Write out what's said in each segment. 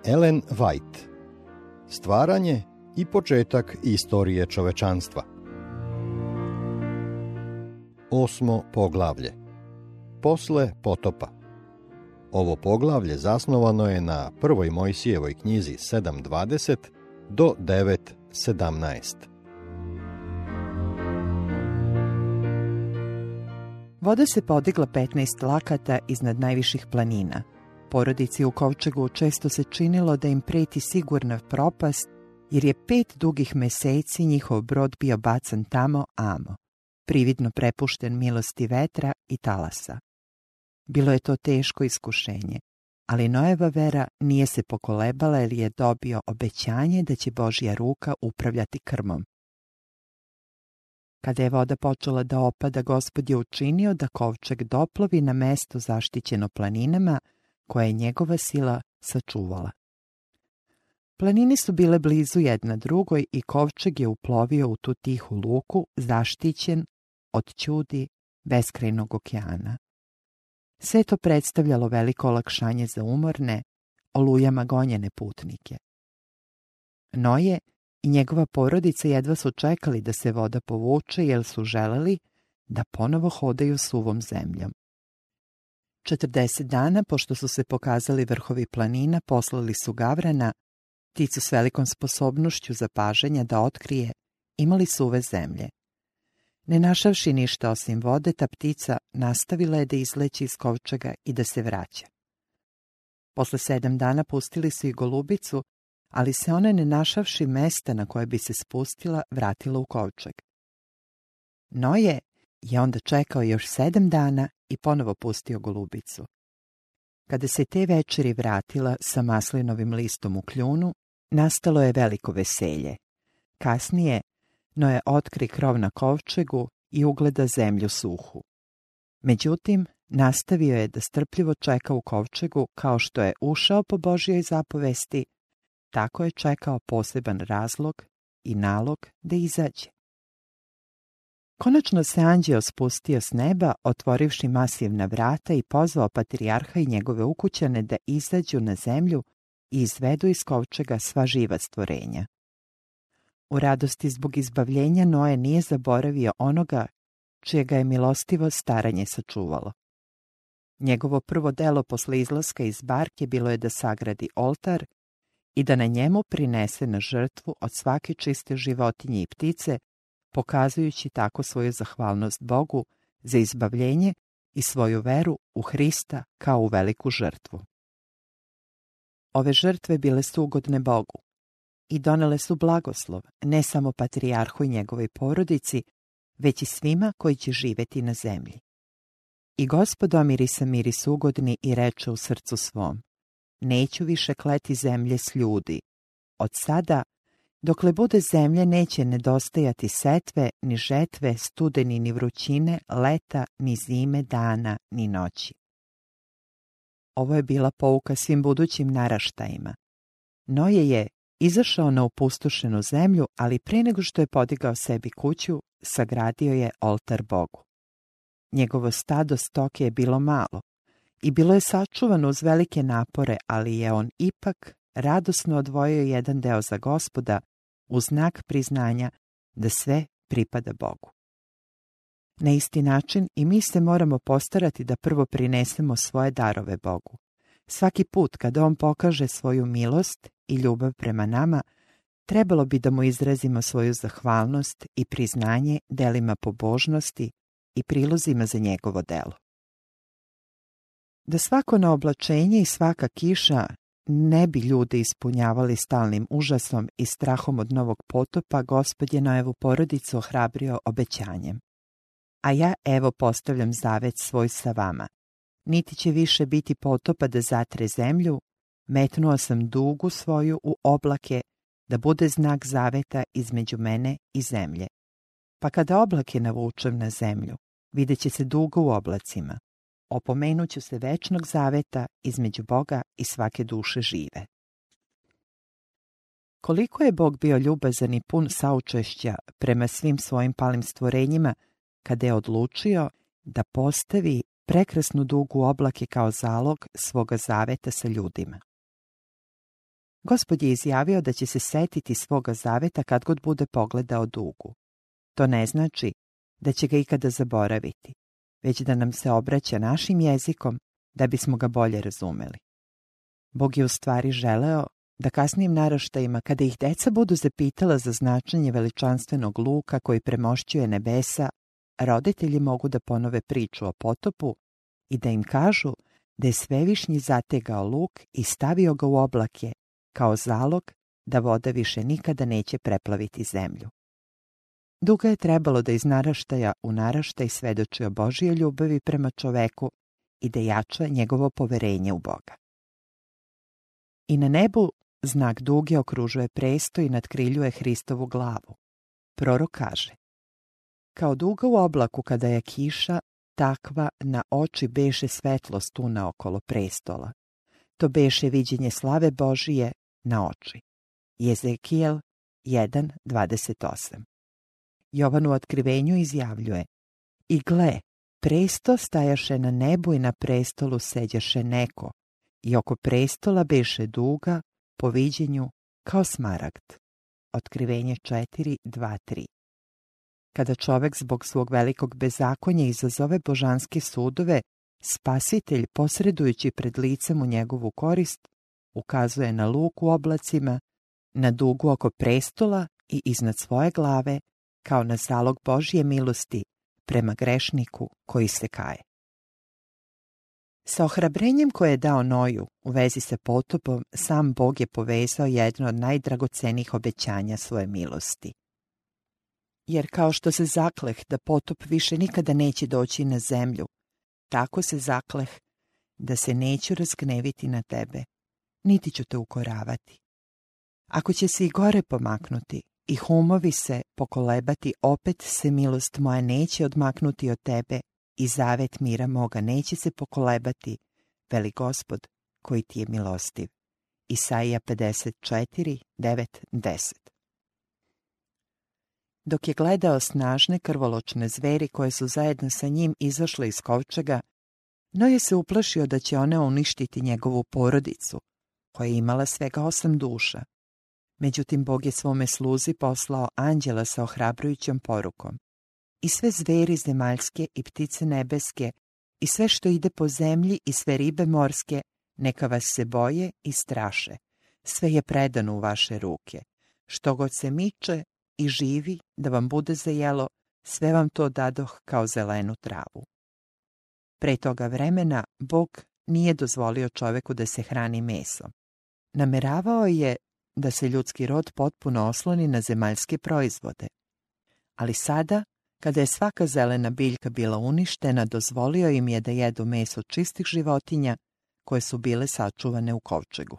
Ellen White. Stvaranje i početak istorije čovečanstva. 8. poglavlje. Posle potopa. Ovo poglavlje zasnovano je na 1. Mojsijevoj knjizi 7.20 do 9.17. Voda se podigla 15 lakata iznad najviših planina. Porodici u kovčegu često se činilo da im preti sigurna propast, jer je 5 dugih meseci njihov brod bio bacan tamo amo, prividno prepušten milosti vetra i talasa. Bilo je to teško iskušenje, ali Noeva vera nije se pokolebala jer je dobio obećanje da će Božja ruka upravljati krmom. Kada je voda počela da opada, Gospod je učinio da kovčeg doplovi na mesto zaštićeno planinama, koje je njegova sila sačuvala. Planine su bile blizu jedna drugoj i kovčeg je uplovio u tu tihu luku, zaštićen od ćudi beskrajnog okeana. Sve to predstavljalo veliko olakšanje za umorne, olujama gonjene putnike. Noje i njegova porodica jedva su čekali da se voda povuče, jer su želeli da ponovo hodaju suvom zemljom. 40 dana, pošto su se pokazali vrhovi planina, poslali su gavrana, pticu s velikom sposobnošću zapažanja da otkrije, imali suve zemlje. Ne našavši ništa osim vode, ta ptica nastavila je da izleće iz kovčega i da se vraća. Posle 7 dana pustili su i golubicu, ali se ona, ne našavši mesta na koje bi se spustila, vratila u kovčeg. Noje je onda čekao još 7 dana i ponovo pustio golubicu. Kada se te večeri vratila sa maslinovim listom u kljunu, nastalo je veliko veselje. Kasnije Noe otkri krov na kovčegu i ugleda zemlju suhu. Međutim, nastavio je da strpljivo čeka u kovčegu, kao što je ušao po Božjoj zapovesti, tako je čekao poseban razlog i nalog da izađe. Konačno se anđeo spustio s neba, otvorivši masivna vrata, i pozvao patrijarha i njegove ukućane da izađu na zemlju i izvedu iz kovčega sva živa stvorenja. U radosti zbog izbavljenja Noe nije zaboravio onoga čije ga je milostivo staranje sačuvalo. Njegovo prvo delo posle izlaska iz barke bilo je da sagradi oltar i da na njemu prinese na žrtvu od svake čiste životinje i ptice, pokazujući tako svoju zahvalnost Bogu za izbavljenje i svoju veru u Hrista kao u veliku žrtvu. Ove žrtve bile su ugodne Bogu i donele su blagoslov ne samo patrijarhu i njegovoj porodici, već i svima koji će živjeti na zemlji. I Gospod omirisa miris ugodni i reče u srcu svom: neću više kleti zemlje s ljudi. Od sada, dokle bude zemlje, neće nedostajati setve, ni žetve, studeni, ni vrućine, leta, ni zime, dana, ni noći. Ovo je bila pouka svim budućim naraštajima. Noje je izašao na opustošenu zemlju, ali pre nego što je podigao sebi kuću, sagradio je oltar Bogu. Njegovo stado stoke je bilo malo i bilo je sačuvano uz velike napore, ali je on ipak radosno odvojio jedan deo za Gospoda, u znak priznanja da sve pripada Bogu. Na isti način i mi se moramo postarati da prvo prinesemo svoje darove Bogu. Svaki put kada on pokaže svoju milost i ljubav prema nama, trebalo bi da mu izrazimo svoju zahvalnost i priznanje delima pobožnosti i prilozima za njegovo delo. Da svako naoblačenje i svaka kiša ne bi ljude ispunjavali stalnim užasom i strahom od novog potopa, Gospod je Noevu porodicu ohrabrio obećanjem: a ja evo postavljam zavet svoj sa vama. Niti će više biti potopa da zatre zemlju, metnuo sam dugu svoju u oblake da bude znak zaveta između mene i zemlje. Pa kada oblake navučem na zemlju, vidjet će se dugo u oblacima. Opomenuću se večnog zaveta između Boga i svake duše žive. Koliko je Bog bio ljubazan i pun saučešća prema svim svojim palim stvorenjima, kada je odlučio da postavi prekrasnu dugu oblake kao zalog svoga zaveta sa ljudima. Gospod je izjavio da će se setiti svoga zaveta kad god bude pogledao dugu. To ne znači da će ga ikada zaboraviti, već da nam se obraća našim jezikom da bismo ga bolje razumeli. Bog je u stvari želeo da kasnijim naraštajima, kada ih deca budu zapitala za značenje veličanstvenog luka koji premošćuje nebesa, roditelji mogu da ponove priču o potopu i da im kažu da je Svevišnji zategao luk i stavio ga u oblake kao zalog da voda više nikada neće preplaviti zemlju. Duga je trebalo da iz naraštaja u naraštaj svedoči o Božjoj ljubavi prema čoveku i da jača njegovo poverenje u Boga. I na nebu znak duge okružuje presto i nadkriljuje Hristovu glavu. Prorok kaže: kao duga u oblaku kada je kiša, takva na oči beše svetlost tu naokolo prestola. To beše viđenje slave Božije na oči. Jezekijel 1:28. Jovan u otkrivenju izjavljuje: i gle, presto stajaše na nebu i na prestolu seđaše neko, i oko prestola beše duga po viđenju kao smaragd. Otkrivenje 4:2-3. Kada čovek zbog svog velikog bezakonja izazove božanske sudove, Spasitelj, posredujući pred licem u njegovu korist, ukazuje na luk u oblacima, na dugu oko prestola i iznad svoje glave, kao na zalog Božje milosti prema grešniku koji se kaje. Sa ohrabrenjem koje je dao Noju u vezi sa potopom, sam Bog je povezao jedno od najdragocenijih obećanja svoje milosti. Jer kao što se zakleh da potop više nikada neće doći na zemlju, tako se zakleh da se neću razgneviti na tebe, niti ću te ukoravati. Ako će se i gore pomaknuti i humovi se pokolebati, opet se milost moja neće odmaknuti od tebe i zavet mira moga neće se pokolebati, veli Gospod koji ti je milostiv. Isaija 54:9-10. Dok je gledao snažne krvoločne zveri koje su zajedno sa njim izašle iz kovčega, Noje se uplašio da će one uništiti njegovu porodicu, koja je imala svega 8 duša. Međutim, Bog je svome sluzi poslao anđela sa ohrabrujućom porukom: i sve zveri zemaljske i ptice nebeske, i sve što ide po zemlji i sve ribe morske, neka vas se boje i straše. Sve je predano u vaše ruke. Što god se miče i živi da vam bude za jelo, sve vam to dadoh kao zelenu travu. Pre toga vremena Bog nije dozvolio čoveku da se hrani mesom. Nameravao je da se ljudski rod potpuno osloni na zemaljske proizvode. Ali sada, kada je svaka zelena biljka bila uništena, dozvolio im je da jedu meso čistih životinja koje su bile sačuvane u kovčegu.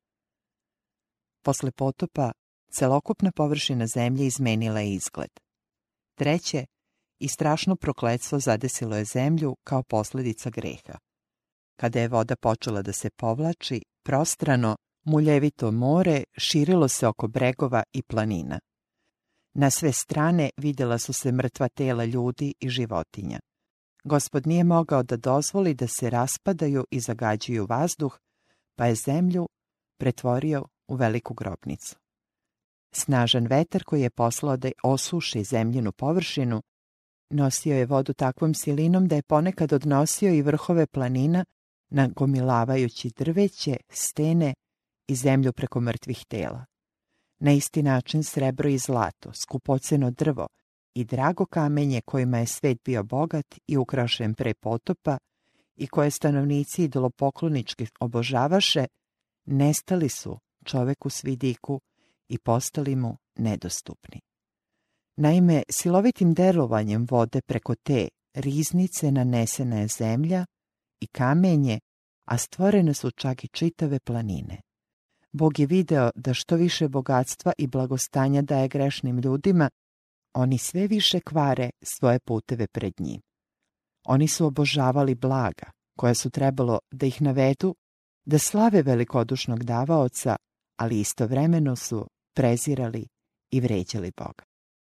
Posle potopa, celokupna površina zemlje izmenila je izgled. Treće, i strašno prokletstvo zadesilo je zemlju kao posljedica greha. Kada je voda počela da se povlači, prostrano, muljevito more širilo se oko bregova i planina. Na sve strane vidjela su se mrtva tela ljudi i životinja. Gospod nije mogao da dozvoli da se raspadaju i zagađuju vazduh, pa je zemlju pretvorio u veliku grobnicu. Snažan vetar koji je poslao da osuši zemljinu površinu, nosio je vodu takvom silinom da je ponekad odnosio i vrhove planina, nagomilavajući drveće, stene i zemlju preko mrtvih tela. Na isti način srebro i zlato, skupoceno drvo i drago kamenje kojima je svet bio bogat i ukrašen pre potopa i koje stanovnici idolopoklonički obožavaše, nestali su čoveku s vidiku i postali mu nedostupni. Naime, silovitim delovanjem vode preko te riznice nanesena je zemlja i kamenje, a stvorene su čak i čitave planine. Bog je video da što više bogatstva i blagostanja daje grešnim ljudima, oni sve više kvare svoje puteve pred njim. Oni su obožavali blaga, koja su trebalo da ih navedu, da slave velikodušnog davaoca, ali istovremeno su prezirali i vređali Boga.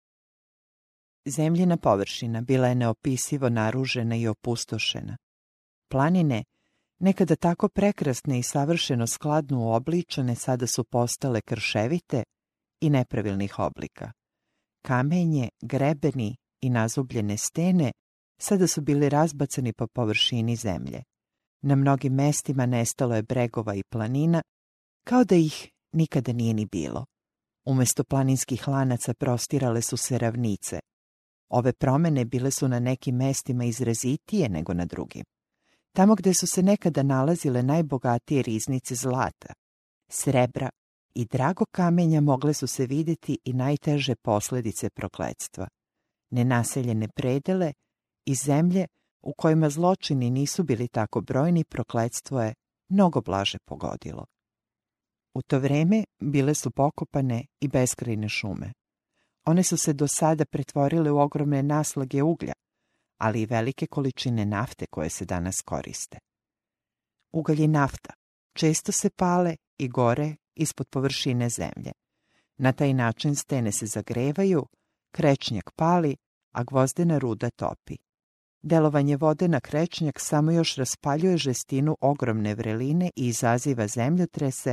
Zemljina površina bila je neopisivo naružena i opustošena. Planine, Nekada tako prekrasne i savršeno skladno uobličene, sada su postale krševite i nepravilnih oblika. Kamenje, grebeni i nazubljene stene sada su bili razbacani po površini zemlje. Na mnogim mestima nestalo je bregova i planina, kao da ih nikada nije ni bilo. Umesto planinskih lanaca prostirale su se ravnice. Ove promene bile su na nekim mestima izrazitije nego na drugim. Tamo gde su se nekada nalazile najbogatije riznice zlata, srebra i dragog kamenja mogle su se vidjeti i najteže posljedice prokletstva. Nenaseljene predele i zemlje u kojima zločini nisu bili tako brojni, prokletstvo je mnogo blaže pogodilo. U to vreme bile su pokopane i beskrajne šume. One su se do sada pretvorile u ogromne naslage uglja, ali i velike količine nafte koje se danas koriste. Ugalj i nafta često se pale i gore ispod površine zemlje. Na taj način stene se zagrevaju, krečnjak pali, a gvozdena ruda topi. Delovanje vode na krečnjak samo još raspaljuje žestinu ogromne vreline i izaziva zemljotrese,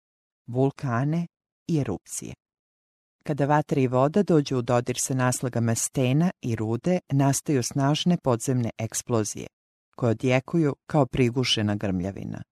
vulkane i erupcije. Kada vatra i voda dođu u dodir sa naslagama stena i rude, nastaju snažne podzemne eksplozije, koje odjekuju kao prigušena grmljavina.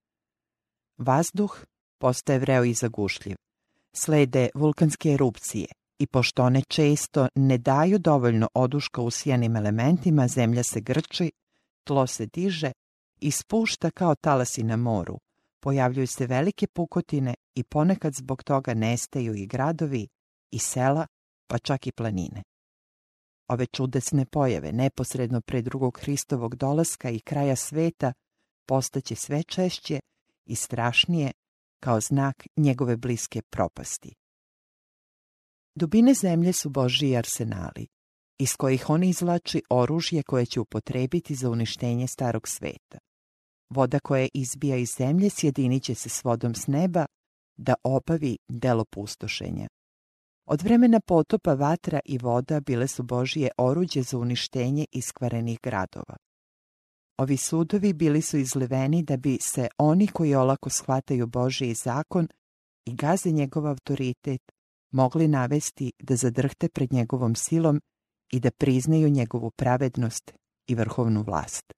Vazduh postaje vreo i zagušljiv. Slede vulkanske erupcije i pošto one često ne daju dovoljno oduška usijanim elementima, zemlja se grči, tlo se diže i spušta kao talasi na moru. Pojavljuju se velike pukotine i ponekad zbog toga nestaju i gradovi, i sela, pa čak i planine. Ove čudesne pojave, neposredno pre drugog Hristovog dolaska i kraja sveta, postaće sve češće i strašnije kao znak njegove bliske propasti. Dubine zemlje su Božji arsenali, iz kojih on izvlači oružje koje će upotrebiti za uništenje starog sveta. Voda koja izbija iz zemlje sjedinit će se s vodom s neba da obavi delo pustošenja. Od vremena potopa vatra i voda bile su Božije oruđe za uništenje iskvarenih gradova. Ovi sudovi bili su izliveni da bi se oni koji olako shvataju Božji zakon i gaze njegov autoritet mogli navesti da zadrhte pred njegovom silom i da priznaju njegovu pravednost i vrhovnu vlast.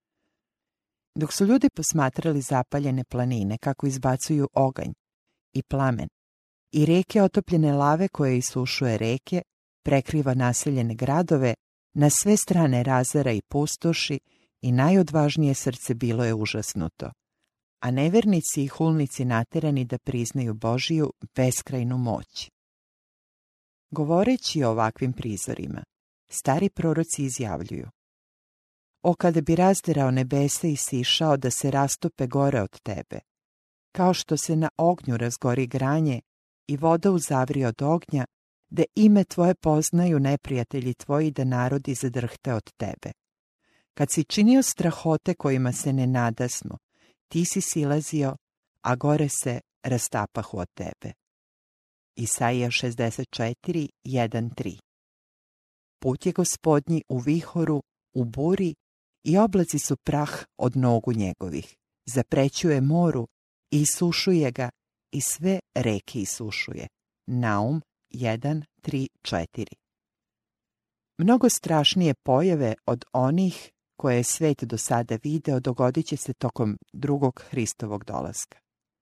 Dok su ljudi posmatrali zapaljene planine kako izbacuju oganj i plamen i reke otopljene lave koje isušuje reke, prekriva naseljene gradove, na sve strane razara i pustoši i najodvažnije srce bilo je užasnuto, a nevernici i hulnici naterani da priznaju Božiju beskrajnu moć. Govoreći o ovakvim prizorima, stari proroci izjavljuju: O, kada bi razderao nebesa i sišao da se rastope gore od tebe, kao što se na ognju razgori granje i voda uzavri od ognja, da ime tvoje poznaju neprijatelji tvoji, da narodi zadrhte od tebe. Kad si činio strahote kojima se ne nadasmo, ti si silazio, a gore se rastapahu od tebe. Isaija 64, 1-3. Put je Gospodnji u vihoru, u buri, i oblaci su prah od nogu njegovih. Zaprećuje moru i isušuje ga, i sve reke isušuje. Naum 1, 3, 4. Mnogo strašnije pojave od onih koje je svet do sada video dogodit će se tokom drugog Hristovog dolaska.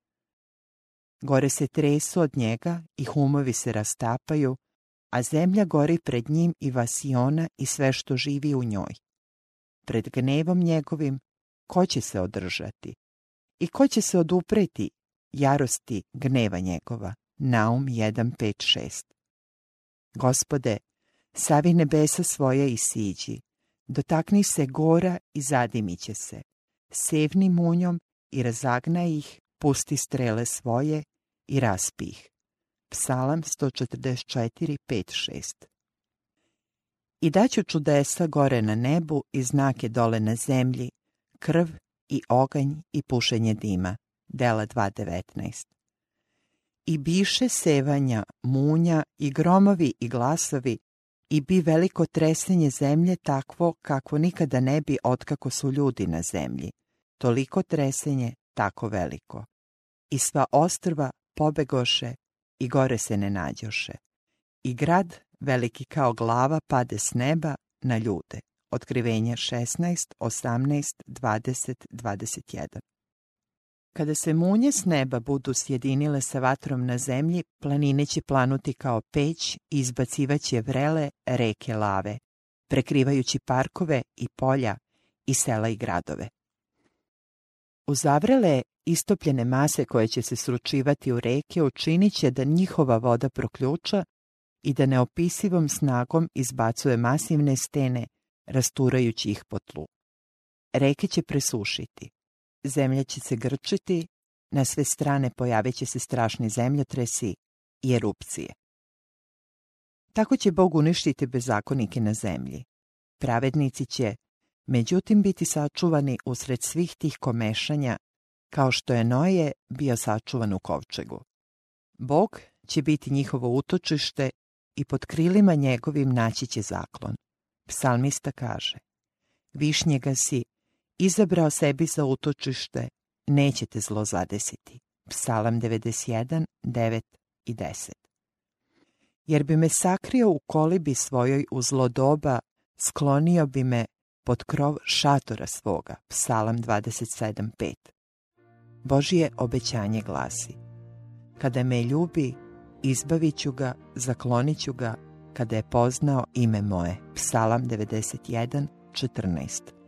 Gore se tresu od njega i humovi se rastapaju, a zemlja gori pred njim i vasiona i sve što živi u njoj. Pred gnevom njegovim ko će se održati? I ko će se odupreti jarosti gneva njegova? Naum 1, 5, 6. Gospode, savi nebesa svoje i siđi, dotakni se gora i zadimit će se. Sevni munjom i razagnaj ih, pusti strele svoje i raspi ih. Psalam 144, 5, 6. I daću čudesa gore na nebu i znake dole na zemlji, krv i oganj i pušenje dima. Dela 2.19. I biše sevanja, munja i gromovi i glasovi, i bi veliko tresenje zemlje takvo kakvo nikada ne bi otkako su ljudi na zemlji. toliko tresenje, tako veliko. I sva ostrva pobegoše i gore se ne nađoše. I grad, veliki kao glava, pade s neba na ljude. Otkrivenje 16, 18, 20, 21. Kada se munje s neba budu sjedinile sa vatrom na zemlji, planine će planuti kao peć i izbacivaće vrele reke lave, prekrivajući parkove i polja i sela i gradove. Uzavrele istopljene mase koje će se sručivati u reke učinit će da njihova voda proključa i da neopisivom snagom izbacuje masivne stene, rasturajući ih po tlu. Reke će presušiti. Zemlja će se grčiti, na sve strane pojavit će se strašni zemljotresi i erupcije. Tako će Bog uništiti bezakonike na zemlji. Pravednici će, međutim, biti sačuvani usred svih tih komešanja, kao što je Noje bio sačuvan u kovčegu. Bog će biti njihovo utočište i pod krilima njegovim naći će zaklon. Psalmista kaže: Višnjega si izabrao sebi za utočište, neće te zlo zadesiti. Psalam 91, 9 i 10. Jer bi me sakrio u kolibi svojoj u zlo doba, sklonio bi me pod krov šatora svoga. Psalam 27, 5. Božje obećanje glasi: Kada me ljubi, izbavit ću ga, zaklonit ću ga, kada je poznao ime moje. Psalam 91, 14.